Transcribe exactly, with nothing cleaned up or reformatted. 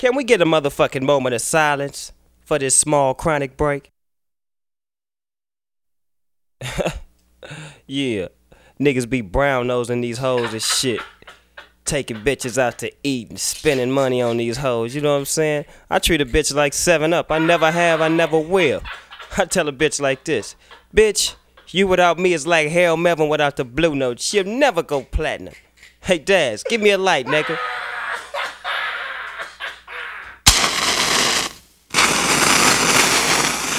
Can we get a motherfucking moment of silence for this small chronic break? Yeah, niggas be brown nosing these hoes and shit. Taking bitches out to eat and spending money on these hoes, you know what I'm saying? I treat a bitch like seven up. I never have, I never will. I tell a bitch like this: bitch, you without me is like Harold Melvin without the blue note. She'll never go platinum. Hey Daz, give me a light, nigga.